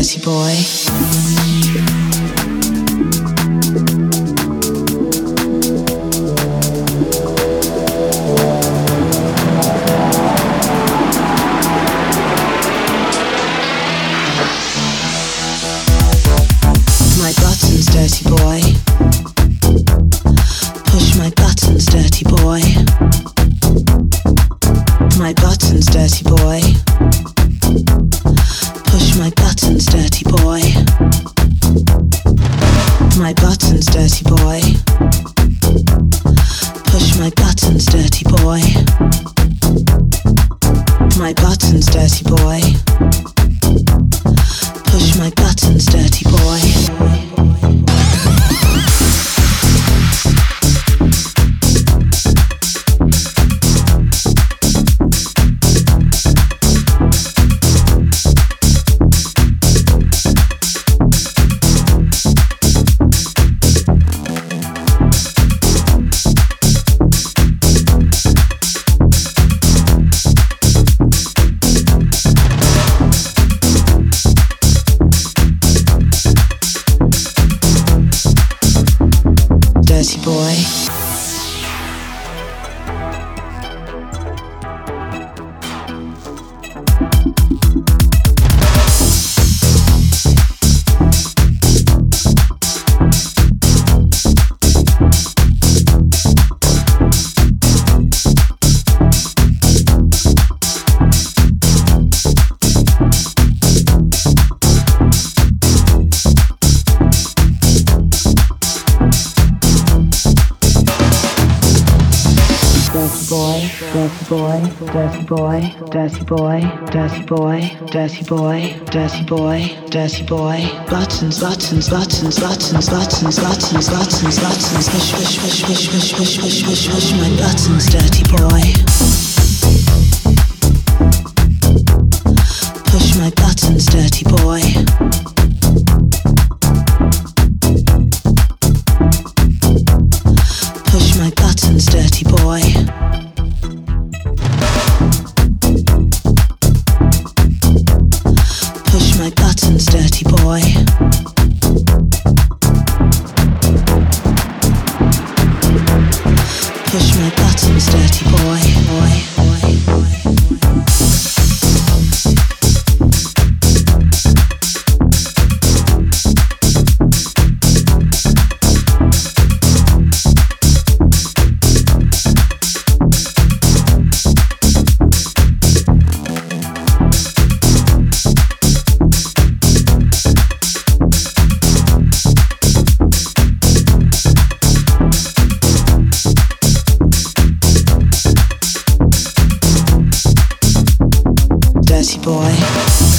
dirty boy. My buttons, dirty boy. Push my buttons, dirty boy. My buttons, dirty boy. Push my buttons, dirty boy. My buttons, dirty boy. Push my buttons, dirty boy. My buttons, dirty boy. Push my buttons, dirty boy. Dirty boy. Dirty boy, dirty boy, dirty boy, dirty boy, dirty boy, dirty boy, dirty boy. Buttons, buttons, buttons, buttons, buttons, buttons, buttons, buttons. Push, push, push, push, push, push, push, push, push my buttons, dirty boy. Push my buttons, dirty boy. Push my buttons, dirty boy. Push my buttons, dirty boy. Push my buttons, dirty boy. Dirty boy.